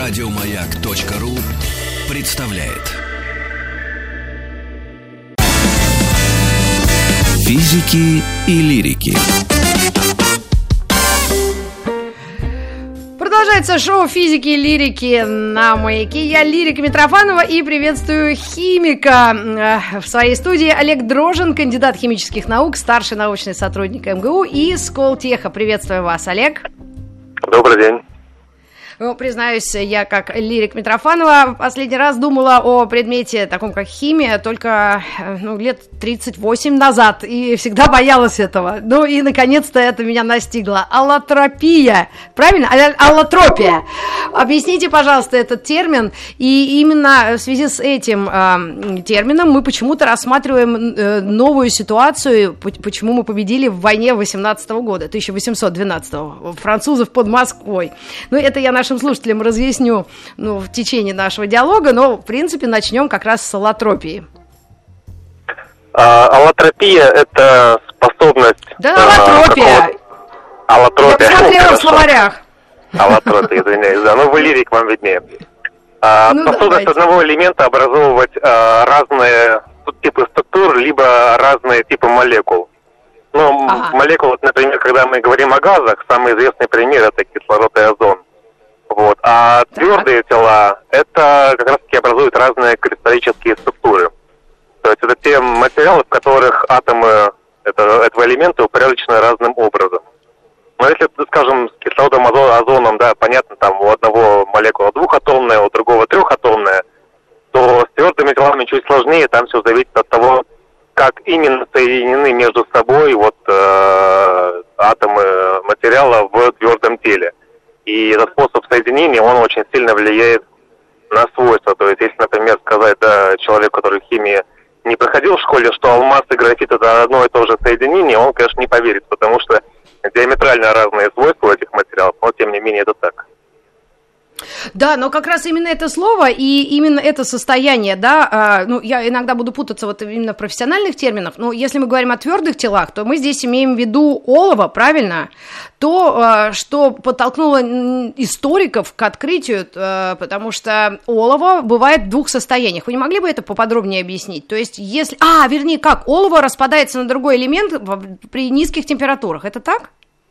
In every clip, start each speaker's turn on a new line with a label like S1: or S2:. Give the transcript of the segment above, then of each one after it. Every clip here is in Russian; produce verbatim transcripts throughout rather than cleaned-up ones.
S1: Радиомаяк.ру представляет Физики и лирики.
S2: Продолжается шоу «Физики и лирики» на Маяке. Я Лирика Митрофанова и приветствую химика в своей студии. Олег Дрожин, кандидат химических наук, старший научный сотрудник эм гэ у и Сколтеха. Приветствую вас, Олег.
S3: Добрый день.
S2: Ну, признаюсь, я как Лирик Митрофанова последний раз думала о предмете таком, как химия, только ну, лет тридцать восемь назад, и всегда боялась этого. Ну, и, наконец-то, это меня настигло. Аллотропия. Правильно? Аллотропия. Объясните, пожалуйста, этот термин, и именно в связи с этим э, термином мы почему-то рассматриваем э, новую ситуацию, почему мы победили в войне восемнадцатого года, тысяча восемьсот двенадцатого, французов под Москвой. Ну, это я нашим слушателям разъясню ну, в течение нашего диалога, но, в принципе, начнем как раз с аллотропии.
S3: А, аллотропия – это способность...
S2: Да, аллотропия.
S3: А, аллотропия.
S2: Я посмотрела в словарях.
S3: Аллотропия, извиняюсь, да, ну вы лирик, вам виднее. А, ну, способность давайте. одного элемента образовывать а, разные типы структур, либо разные типы молекул. Ну, ага. молекулы, например, когда мы говорим о газах, самый известный пример – это кислород и озон. Вот. А твердые так. тела, это как раз-таки образуют разные кристаллические структуры. То есть это те материалы, в которых атомы этого, этого элемента упорядочены разным образом. Но если, скажем, с кислородом, озоном, да, понятно, там у одного молекула двухатомная, у другого трехатомная, то с твердыми телами чуть сложнее, там все зависит от того, как именно соединены между собой вот э, атомы материала в твердом теле. И этот способ соединения, он очень сильно влияет на свойства. То есть, если, например, сказать да, человеку, который в химии не проходил в школе, что алмаз и графит это одно и то же соединение, он, конечно, не поверит, потому что диаметрально разные свойства этих материалов, но, тем не менее, это так.
S2: Да, но как раз именно это слово и именно это состояние, да, э, ну, я иногда буду путаться вот именно в профессиональных терминах, но если мы говорим о твердых телах, то мы здесь имеем в виду олово, правильно? То, э, что подтолкнуло историков к открытию, э, потому что олово бывает в двух состояниях. Вы не могли бы это поподробнее объяснить? То есть, если... А, вернее, как? Олово распадается на другой элемент при низких температурах, это так?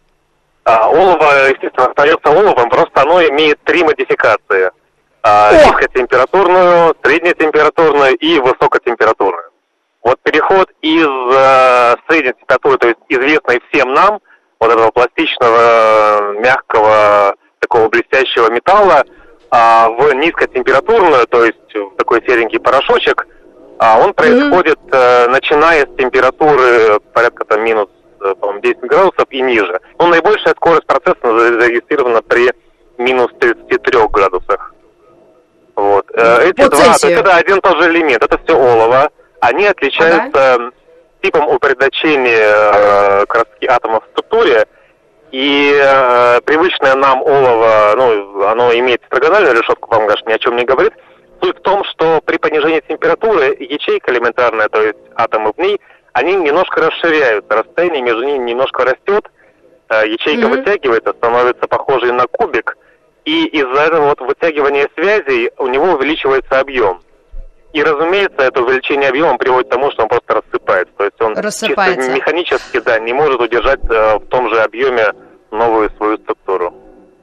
S3: А, олово, естественно, остается оловом, просто оно имеет три модификации. А, низкотемпературную, среднетемпературную и высокотемпературную. Вот переход из а, средней температуры, то есть известной всем нам, вот этого пластичного, мягкого, такого блестящего металла, а, в низкотемпературную, то есть в такой серенький порошочек, а, он происходит, mm-hmm. а, начиная с температуры порядка там минус по-моему, десять градусов и ниже. Но наибольшая скорость процесса зарегистрирована при минус тридцати трёх градусах. Вот. Эти
S2: По
S3: два, то есть это один и тот же элемент, это все олово. Они отличаются ага. типом упорядочения э, краски атомов в структуре. И э, привычное нам олово, ну, оно имеет стагональную решетку, вам, конечно, ни о чем не говорит. Суть в том, что при понижении температуры ячейка элементарная, то есть атомы в ней, они немножко расширяются, расстояние между ними немножко растет, ячейка mm-hmm. вытягивается, становится похожей на кубик, и из-за этого вот вытягивания связей у него увеличивается объем. И, разумеется, это увеличение объема приводит к тому, что он просто рассыпается. То есть он
S2: рассыпается.
S3: чисто механически да, не может удержать в том же объеме новую свою структуру.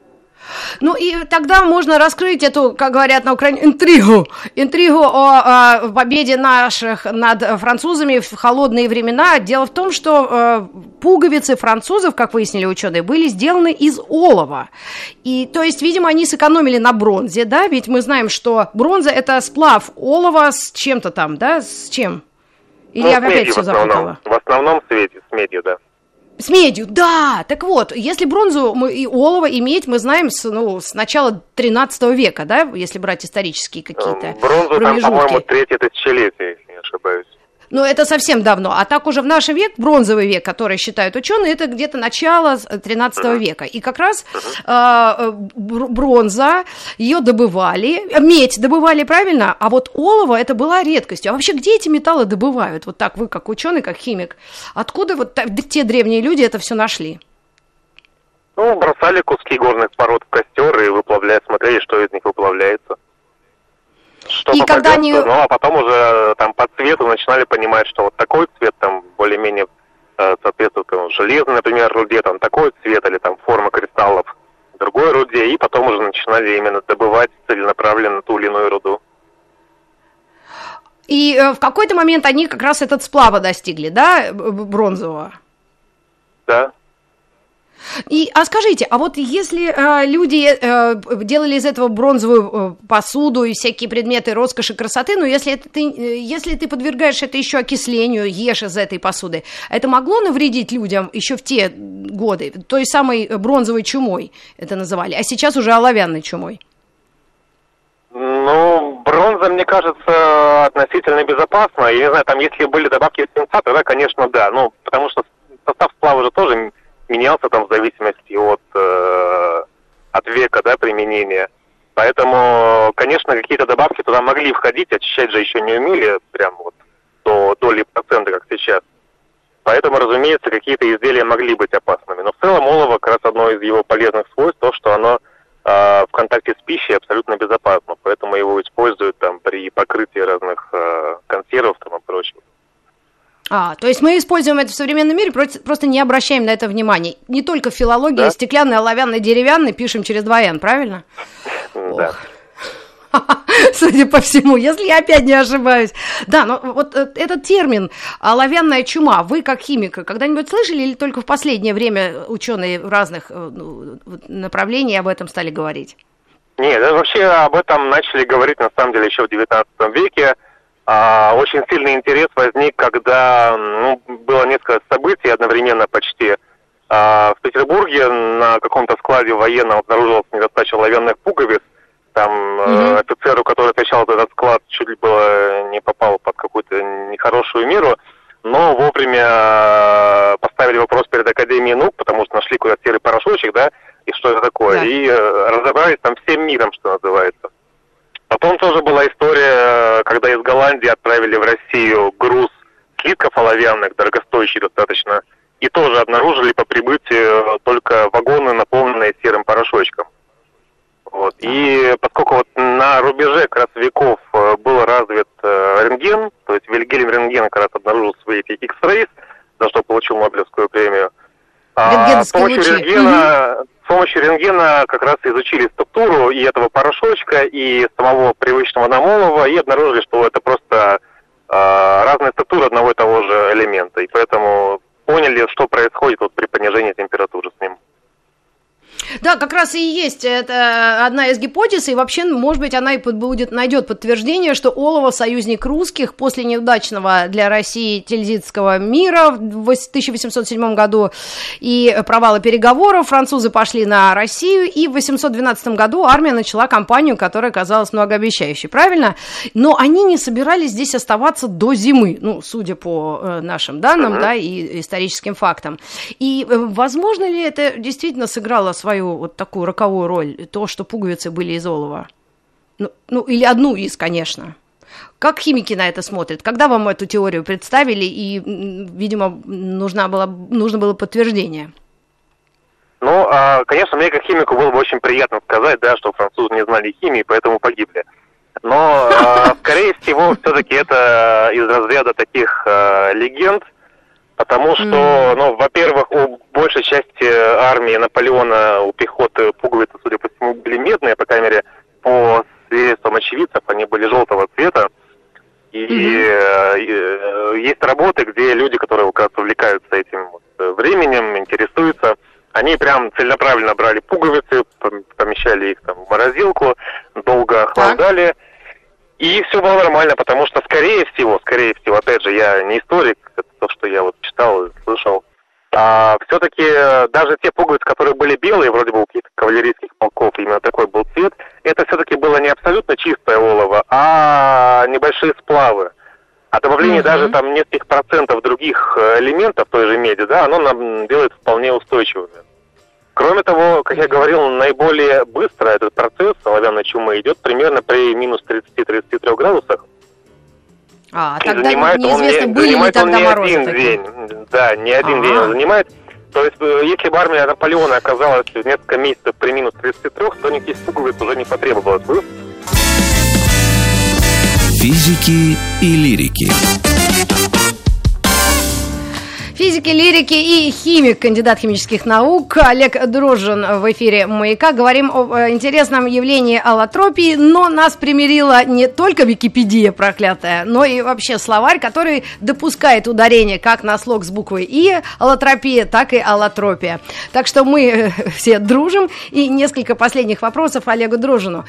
S2: Ну и тогда можно раскрыть эту, как говорят на Украине, интригу. Интригу о, о победе наших над французами в холодные времена. Дело в том, что э, пуговицы французов, как выяснили ученые, были сделаны из олова. И, то есть, видимо, они сэкономили на бронзе, да? Ведь мы знаем, что бронза – это сплав олова с чем-то там, да? С чем? Или
S3: ну,
S2: я опять все запутала?
S3: В основном с медью, с медью, да.
S2: С медью, да. Так вот, если бронзу мы, и олово и медь мы знаем с, ну, с начала тринадцатого века, да, если брать исторические какие-то
S3: Бронзу
S2: промежутки.
S3: Там, по-моему, третье тысячелетие, если не ошибаюсь.
S2: Ну, это совсем давно. А так уже в наш век, бронзовый век, который считают ученые, это где-то начало тринадцатого века. И как раз э, бронза, ее добывали, медь добывали, правильно? А вот олово, это была редкостью. А вообще, где эти металлы добывают? Вот так вы, как ученый, как химик, откуда вот те древние люди это все нашли?
S3: Ну, бросали куски горных пород в костер и выплавляли, смотрели, что из них выплавляется. Что
S2: и когда они...
S3: Ну, а потом уже там по цвету начинали понимать, что вот такой цвет там более-менее э, соответствует там, железной, например, руде, там такой цвет или там форма кристаллов другой руде, и потом уже начинали именно добывать целенаправленно ту или иную руду.
S2: И э, в какой-то момент они как раз этот сплава достигли, да, бронзового?
S3: Да.
S2: И, а скажите, а вот если э, люди э, делали из этого бронзовую э, посуду и всякие предметы роскоши, красоты, но если, это ты, э, если ты подвергаешь это еще окислению, ешь из этой посуды, это могло навредить людям еще в те годы, той самой бронзовой чумой это называли, а сейчас уже оловянной чумой?
S3: Ну, бронза, мне кажется, относительно безопасна. Я не знаю, там если были добавки свинца, тогда, конечно, да. Ну, потому что состав сплава же тоже менялся там в зависимости от, э, от века, да, применения. Поэтому, конечно, какие-то добавки туда могли входить, очищать же еще не умели прям вот до доли процента, как сейчас. Поэтому, разумеется, какие-то изделия могли быть опасными. Но в целом олово как раз одно из его полезных свойств, то, что оно э, в контакте с пищей абсолютно безопасно. Поэтому его используют там при покрытии разных э, консервов там, и прочего.
S2: А, то есть мы используем это в современном мире, просто не обращаем на это внимания. Не только в филологии, да? Стеклянный, оловянный, деревянный пишем через два эн, правильно?
S3: Да.
S2: Судя по всему, если я опять не ошибаюсь. Да, но вот этот термин оловянная чума, вы как химик когда-нибудь слышали или только в последнее время ученые разных направлений об этом стали говорить?
S3: Нет, вообще об этом начали говорить на самом деле еще в девятнадцатом веке. Очень сильный интерес возник, когда ну, было несколько событий одновременно почти. В Петербурге на каком-то складе военном обнаружилась недостача оловянных пуговиц. Там mm-hmm. офицеру, который отвечал за этот склад, чуть ли было не попал под какую-то нехорошую меру. Но вовремя поставили вопрос перед Академией наук, потому что нашли куда-то серый порошочек, да, и что это такое. Yeah. И разобрались там всем миром, что называется. Потом тоже была история, когда из Голландии отправили в Россию груз слитков оловянных, дорогостоящий достаточно, и тоже обнаружили по прибытию только вагоны, наполненные серым порошочком. Вот. И поскольку вот на рубеже как раз веков был развит рентген, то есть Вильгельм Рентген как раз обнаружил свои эти X-rays, за что получил Нобелевскую премию. А с помощью рентгена... Угу. С помощью рентгена как раз изучили структуру и этого порошочка, и самого привычного нам олова, и обнаружили, что это просто э, разные структуры одного и того же элемента. И поэтому поняли, что происходит вот при понижении температуры с ним.
S2: Да, как раз и есть это одна из гипотез, и вообще, может быть, она и будет, найдет подтверждение, что олово — союзник русских после неудачного для России Тильзитского мира в тысяча восемьсот седьмом году и провала переговоров. Французы пошли на Россию, и в восемьсот двенадцатом году армия начала кампанию, которая казалась многообещающей, правильно? Но они не собирались здесь оставаться до зимы, ну, судя по нашим данным, uh-huh. да, и историческим фактам. И возможно ли это действительно сыграло свою вот такую роковую роль, то, что пуговицы были из олова? Ну, ну, или одну из, конечно. Как химики на это смотрят? Когда вам эту теорию представили, и, видимо, нужна была, нужно было подтверждение?
S3: Ну, конечно, мне как химику было бы очень приятно сказать, да, что французы не знали химии, поэтому погибли. Но, скорее всего, все-таки это из разряда таких легенд, потому что, mm. ну, во-первых, у большей части армии Наполеона, у пехоты пуговицы, судя по всему, были медные, по крайней мере, по свидетельствам очевидцев, они были желтого цвета. И mm-hmm. есть работы, где люди, которые как раз увлекаются этим вот временем, интересуются, они прям целенаправленно брали пуговицы, помещали их там в морозилку, долго охлаждали. Так. И все было нормально, потому что, скорее всего, скорее всего, опять же, я не историк, это то, что я вот читал и слышал, а все-таки даже те пуговицы, которые были белые, вроде бы у каких-то кавалерийских полков, именно такой был цвет, это все-таки было не абсолютно чистое олово, а небольшие сплавы. А добавление mm-hmm. даже там нескольких процентов других элементов той же меди, да, оно нам делает вполне устойчивыми. Кроме того, как я говорил, наиболее быстро этот процесс оловянной чумы идет примерно при минус тридцати-тридцати трёх градусах.
S2: А, и тогда неизвестно,
S3: он,
S2: были ли тогда
S3: он не
S2: морозы
S3: один
S2: такие.
S3: день. Да, не один А-а-а. день он занимает. То есть, если бы армия Наполеона оказалась несколько месяцев при минус тридцати трёх, то никаких пуговиц уже не потребовалось бы.
S1: Физики и лирики.
S2: Физики, лирики и химик, кандидат химических наук Олег Дрожжин в эфире «Маяка». Говорим об интересном явлении аллотропии, но нас примирила не только Википедия проклятая, но и вообще словарь, который допускает ударение как на слог с буквой «и» аллотропия, так и аллотропия. Так что мы все дружим. И несколько последних вопросов Олегу Дрожжину.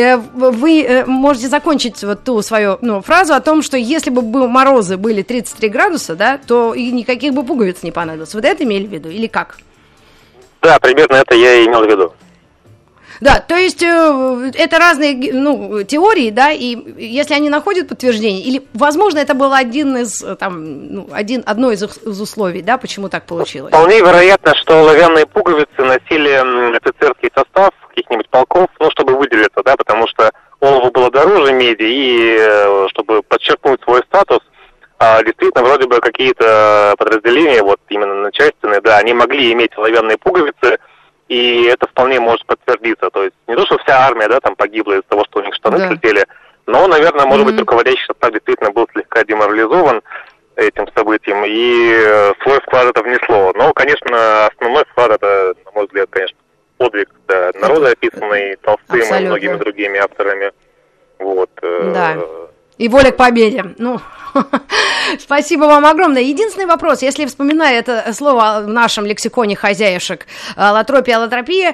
S2: Вы можете закончить вот ту свою ну, фразу о том, что если бы морозы были тридцать три градуса, да, то и никаких бы пуговиц не понадобилось. Вы это имели в виду или как?
S3: Да, примерно это я и имел в виду.
S2: Да, то есть э, это разные ну, теории, да, и если они находят подтверждение, или, возможно, это был один из, там, ну, один, одно из, из условий, да, почему так получилось?
S3: Вполне вероятно, что оловянные пуговицы носили офицерский состав каких-нибудь полков, ну, чтобы выделиться, да, потому что олово было дороже меди, и э, чтобы подчеркнуть свой статус, А, действительно, вроде бы какие-то подразделения, вот именно начальственные, да, они могли иметь оловянные пуговицы, и это вполне может подтвердиться. То есть не то, что вся армия, да, там погибла из-за того, что у них штаны да. слетели, но, наверное, может mm-hmm. быть, руководящий состав действительно был слегка деморализован этим событием, и свой вклад это внесло. Но, конечно, основной вклад это, на мой взгляд, конечно, подвиг да, народа, описанный Толстым Абсолютно. И многими другими авторами. Вот.
S2: Да. И воля к победе. Ну, спасибо вам огромное. Единственный вопрос, если вспоминая это слово в нашем лексиконе хозяюшек, аллотропия, аллотропия,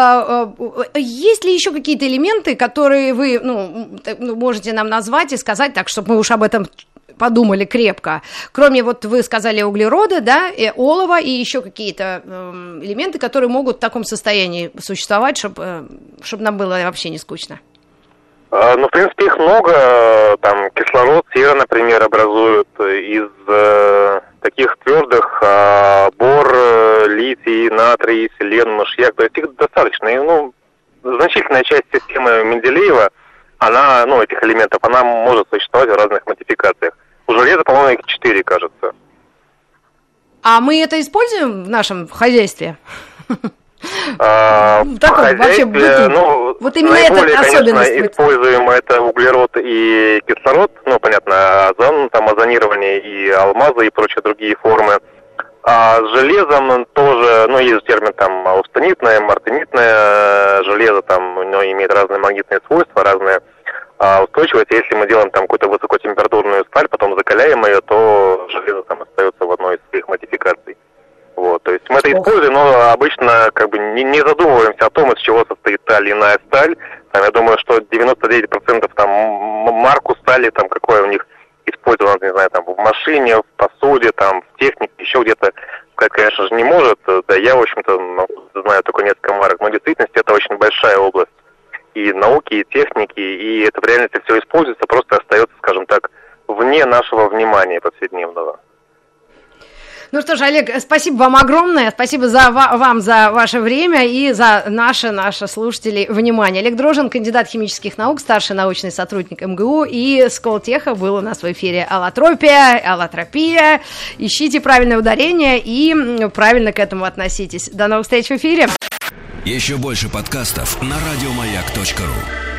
S2: есть ли еще какие-то элементы, которые вы ну, можете нам назвать и сказать, так, чтобы мы уж об этом подумали крепко? Кроме, вот вы сказали, углерода, да, и олова, и еще какие-то элементы, которые могут в таком состоянии существовать, чтобы, чтобы нам было вообще не скучно.
S3: Ну, в принципе, их много. Там кислород, сера, например, образуют из э, таких твердых э, бор, литий, натрий, селен, мышьяк. То есть их достаточно. И, ну, значительная часть системы Менделеева, она, ну, этих элементов, она может существовать в разных модификациях. У железа, по-моему, их четыре, кажется.
S2: А мы это используем в нашем хозяйстве?
S3: А, в таком, вообще, ну, вот именно наиболее, это особенность. Конечно, используем это углерод и кислород, ну, понятно, озон, там, озонирование и алмазы и прочие другие формы. А с железом тоже, ну, есть термин там аустенитное, мартенитное железо, там, оно имеет разные магнитные свойства, разные а, устойчивость. Если мы делаем там какую-то высокотемпературную сталь, потом закаляем ее, то железо там остается в одной из своих модификаций. Вот, то есть мы это используем, но обычно как бы не, не задумываемся о том, из чего состоит та или иная сталь. Там, я думаю, что девяносто девять процентов там марку стали, там какое у них использовано, не знаю, там в машине, в посуде, там в технике, еще где-то, сказать, конечно же, не может. Да, я, в общем-то, знаю только несколько марок, но в действительности это очень большая область и науки, и техники, и это в реальности все используется, просто остается, скажем так, вне нашего внимания повседневного.
S2: Ну что ж, Олег, спасибо вам огромное, спасибо за, вам за ваше время и за наши, наши слушатели внимание. Олег Дрожжин, кандидат химических наук, старший научный сотрудник эм гэ у и Сколтеха, был у нас в эфире аллотропия, аллотропия. Ищите правильное ударение и правильно к этому относитесь. До новых встреч в эфире.
S1: Еще больше подкастов на радиомаяк точка ру.